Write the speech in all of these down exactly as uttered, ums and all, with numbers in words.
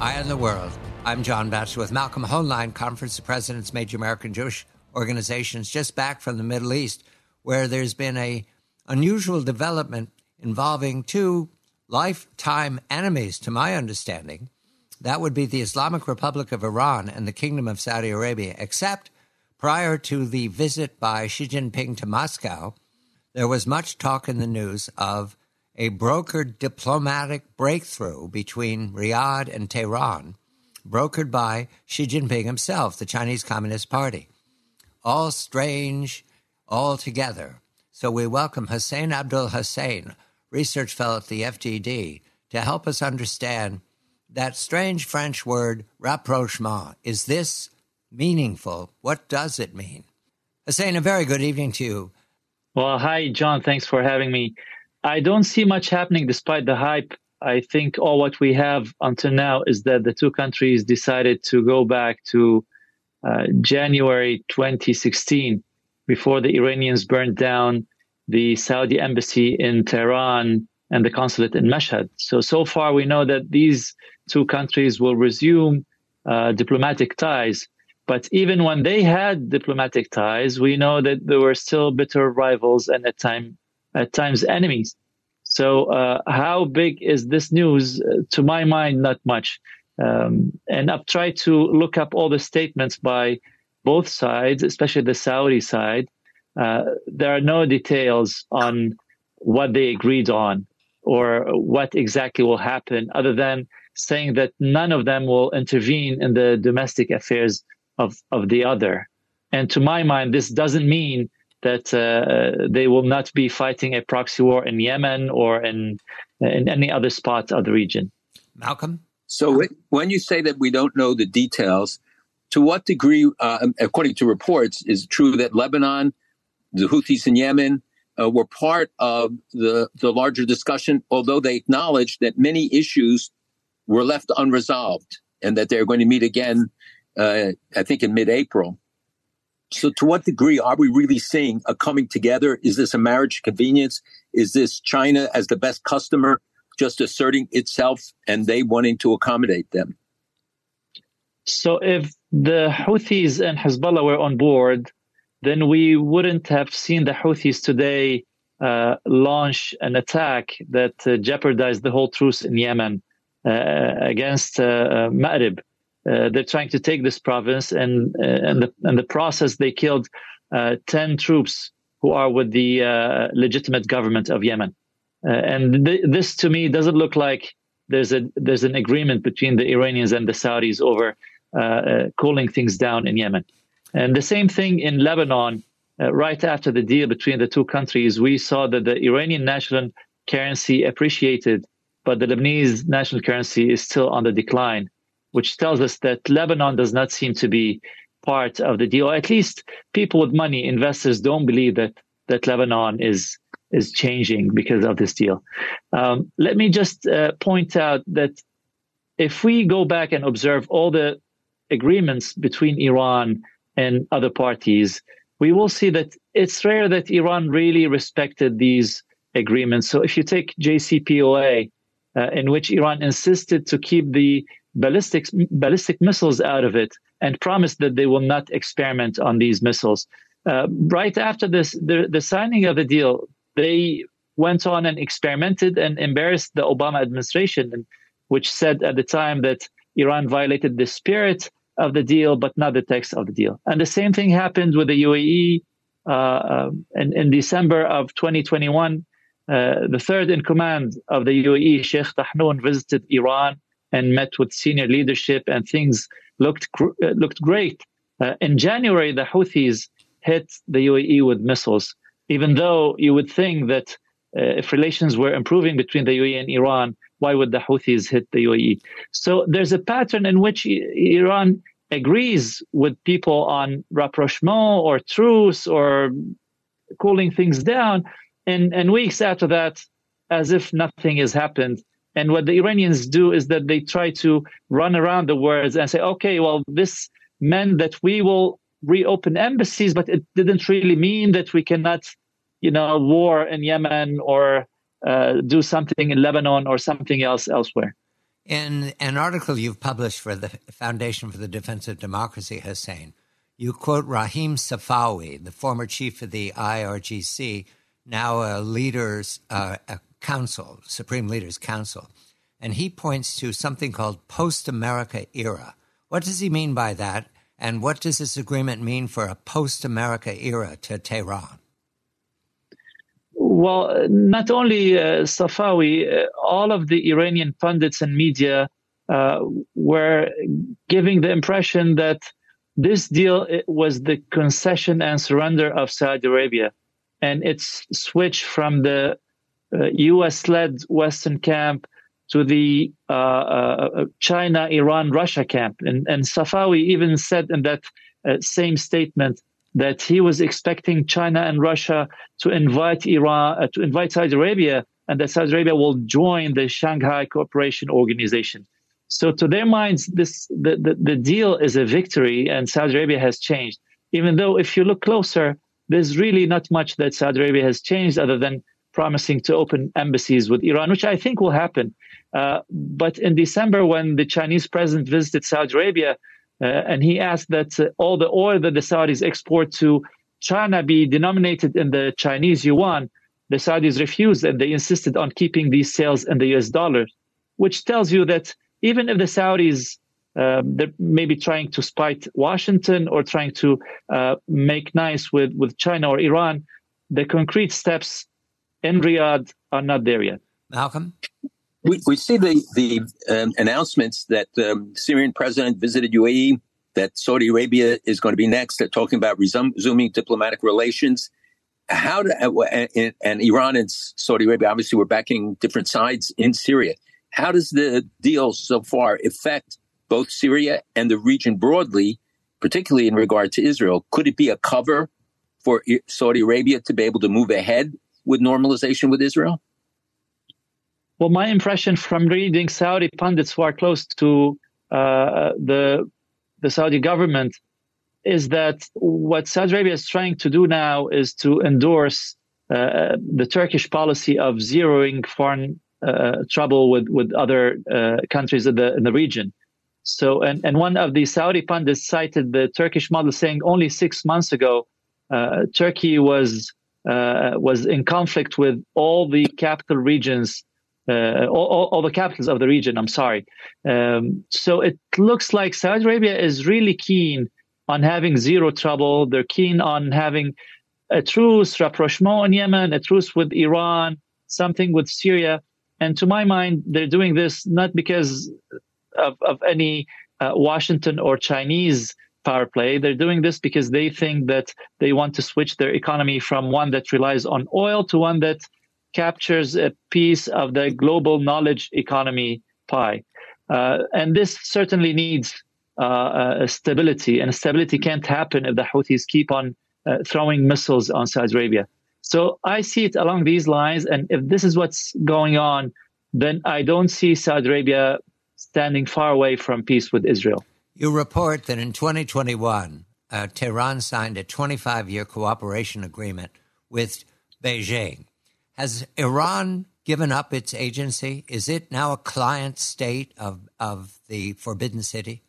Eye on the World. I'm John Batchelor with Malcolm Hoenlein, Conference of Presidents, Major American Jewish Organizations, just back from the Middle East, where there's been a unusual development involving two lifetime enemies, to my understanding. That would be the Islamic Republic of Iran and the Kingdom of Saudi Arabia, except prior to the visit by Xi Jinping to Moscow, there was much talk in the news of a brokered diplomatic breakthrough between Riyadh and Tehran, brokered by Xi Jinping himself, the Chinese Communist Party. All strange, all together. So we welcome Hussein Abdul Hussein, research fellow at the F G D, to help us understand that strange French word, rapprochement. Is this meaningful? What does it mean? Hussein, a very good evening to you. Well, hi, John. Thanks for having me. I don't see much happening despite the hype. I think all what we have until now is that the two countries decided to go back to uh, January twenty sixteen, before the Iranians burned down the Saudi embassy in Tehran and the consulate in Mashhad. So, so far we know that these two countries will resume uh, diplomatic ties. But even when they had diplomatic ties, we know that there were still bitter rivals and at time at times enemies. So uh, how big is this news? Uh, to my mind, not much. Um, and I've tried to look up all the statements by both sides, especially the Saudi side. Uh, there are no details on what they agreed on or what exactly will happen, other than saying that none of them will intervene in the domestic affairs of, of the other. And to my mind, this doesn't mean that uh, they will not be fighting a proxy war in Yemen or in in any other spot of the region. Malcolm? So when you say that we don't know the details, to what degree, uh, according to reports, is it true that Lebanon, the Houthis in Yemen, uh, were part of the, the larger discussion, although they acknowledged that many issues were left unresolved and that they're going to meet again, uh, I think, in mid-April? So to what degree are we really seeing a coming together? Is this a marriage of convenience? Is this China as the best customer just asserting itself and they wanting to accommodate them? So if the Houthis and Hezbollah were on board, then we wouldn't have seen the Houthis today uh, launch an attack that uh, jeopardized the whole truce in Yemen uh, against uh, uh, Ma'rib. Uh, they're trying to take this province, and uh, and the and the process they killed uh, ten troops who are with the uh, legitimate government of Yemen, uh, and th- this to me doesn't look like there's a there's an agreement between the Iranians and the Saudis over uh, uh, cooling things down in Yemen. And the same thing in Lebanon. Uh, right after the deal between the two countries, we saw that the Iranian national currency appreciated, but the Lebanese national currency is still on the decline, which tells us that Lebanon does not seem to be part of the deal. Or at least people with money, investors, don't believe that that Lebanon is is changing because of this deal. Um, let me just uh, point out that if we go back and observe all the agreements between Iran and other parties, we will see that it's rare that Iran really respected these agreements. So if you take J C P O A, uh, in which Iran insisted to keep the ballistic ballistic missiles out of it and promised that they will not experiment on these missiles. Uh, right after this, the, the signing of the deal, they went on and experimented and embarrassed the Obama administration, which said at the time that Iran violated the spirit of the deal, but not the text of the deal. And the same thing happened with the U A E uh, uh, in, in December of twenty twenty-one. Uh, the third in command of the U A E, Sheikh Tahnoun, visited Iran and met with senior leadership, and things looked gr- looked great. Uh, in January, the Houthis hit the U A E with missiles, even though you would think that uh, if relations were improving between the U A E and Iran, why would the Houthis hit the U A E? So there's a pattern in which I- Iran agrees with people on rapprochement or truce or cooling things down, and, and weeks after that, as if nothing has happened. And what the Iranians do is that they try to run around the words and say, okay, well, this meant that we will reopen embassies, but it didn't really mean that we cannot, you know, war in Yemen or uh, do something in Lebanon or something else elsewhere. In an article you've published for the Foundation for the Defense of Democracy, Hussein, you quote Rahim Safawi, the former chief of the I R G C, now a leaders uh, a council, Supreme Leaders Council, and he points to something called post-America era. What does he mean by that, and what does this agreement mean for a post-America era to Tehran? Well, not only uh, Safawi, uh, all of the Iranian pundits and media uh, were giving the impression that this deal was the concession and surrender of Saudi Arabia, and it's switched from the uh, U S-led Western camp to the uh, uh, China, Iran, Russia camp. And, and Safawi even said in that uh, same statement that he was expecting China and Russia to invite Iran, uh, to invite Saudi Arabia, and that Saudi Arabia will join the Shanghai Cooperation Organization. So to their minds, this the, the, the deal is a victory, and Saudi Arabia has changed. Even though if you look closer, there's really not much that Saudi Arabia has changed other than promising to open embassies with Iran, which I think will happen. Uh, but in December, when the Chinese president visited Saudi Arabia, uh, and he asked that uh, all the oil that the Saudis export to China be denominated in the Chinese yuan, the Saudis refused, and they insisted on keeping these sales in the U S dollar, which tells you that even if the Saudis uh, they're maybe trying to spite Washington or trying to uh, make nice with, with China or Iran, the concrete steps in Riyadh are not there yet. Malcolm? We, we see the, the um, announcements that the um, Syrian president visited U A E, that Saudi Arabia is going to be next. They're talking about resuming diplomatic relations. How do, and, and Iran and Saudi Arabia obviously were backing different sides in Syria. How does the deal so far affect both Syria and the region broadly, particularly in regard to Israel? Could it be a cover for Saudi Arabia to be able to move ahead with normalization with Israel? Well, my impression from reading Saudi pundits who are close to uh, the the Saudi government is that what Saudi Arabia is trying to do now is to endorse uh, the Turkish policy of zeroing foreign uh, trouble with with other uh, countries in the in the region. So, and, and one of the Saudi pundits cited the Turkish model, saying only six months ago, uh, Turkey was uh, was in conflict with all the capital regions. Uh, all, all the capitals of the region, I'm sorry. Um, so it looks like Saudi Arabia is really keen on having zero trouble. They're keen on having a truce, rapprochement in Yemen, a truce with Iran, something with Syria. And to my mind, they're doing this not because of, of any uh, Washington or Chinese power play. They're doing this because they think that they want to switch their economy from one that relies on oil to one that captures a piece of the global knowledge economy pie. Uh, and this certainly needs uh, a stability, and stability can't happen if the Houthis keep on uh, throwing missiles on Saudi Arabia. So I see it along these lines, and if this is what's going on, then I don't see Saudi Arabia standing far away from peace with Israel. You report that in twenty twenty-one, uh, Tehran signed a twenty-five-year cooperation agreement with Beijing. Has Iran given up its agency? Is it now a client state of, of the Forbidden City?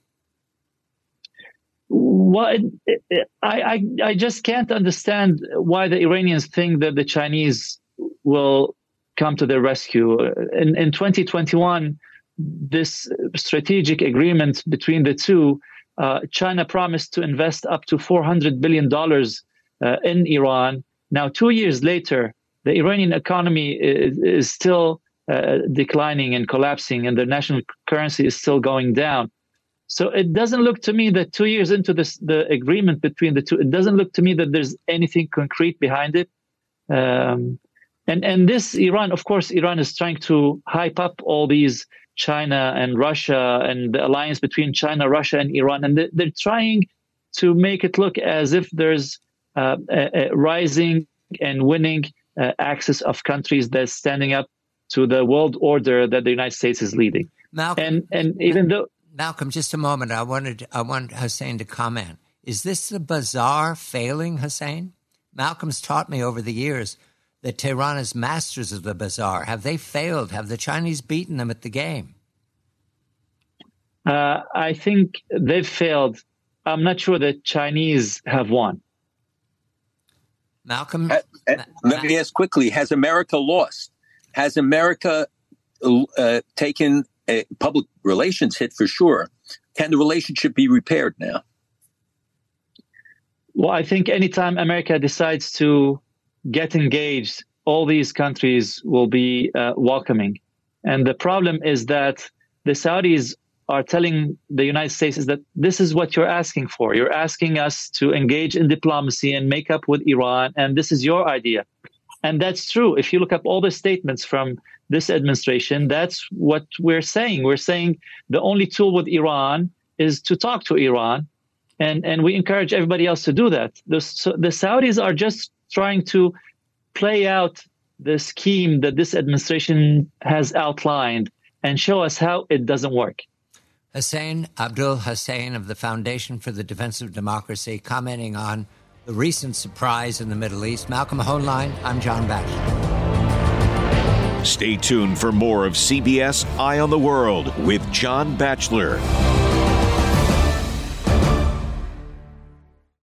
Well, it, it, I, I I just can't understand why the Iranians think that the Chinese will come to their rescue. In, in twenty twenty-one, this strategic agreement between the two, uh, China promised to invest up to four hundred billion dollars uh, in Iran. Now, two years later, the Iranian economy is, is still uh, declining and collapsing, and the national currency is still going down. So it doesn't look to me that two years into this, the agreement between the two, it doesn't look to me that there's anything concrete behind it. Um, and, and this Iran, of course, Iran is trying to hype up all these China and Russia and the alliance between China, Russia, and Iran. And they're trying to make it look as if there's uh, a, a rising and winning Uh, axis of countries that's standing up to the world order that the United States is leading. Malcolm, and and even though Malcolm, just a moment, I wanted I want Hussein to comment. Is this the bazaar failing, Hussein? Malcolm's taught me over the years that Tehran is masters of the bazaar. Have they failed? Have the Chinese beaten them at the game? Uh, I think they've failed. I'm not sure the Chinese have won. Malcolm? Uh, uh, let me ask quickly, has America lost? Has America uh, taken a public relations hit for sure? Can the relationship be repaired now? Well, I think anytime America decides to get engaged, all these countries will be uh, welcoming. And the problem is that the Saudis are telling the United States is that this is what you're asking for. You're asking us to engage in diplomacy and make up with Iran, and this is your idea. And that's true. If you look up all the statements from this administration, that's what we're saying. We're saying the only tool with Iran is to talk to Iran, and, and we encourage everybody else to do that. The, so the Saudis are just trying to play out the scheme that this administration has outlined and show us how it doesn't work. Hussein Abdul Hussein of the Foundation for the Defense of Democracy, commenting on the recent surprise in the Middle East. Malcolm Hoenlein, I'm John Batchelor. Stay tuned for more of C B S Eye on the World with John Batchelor.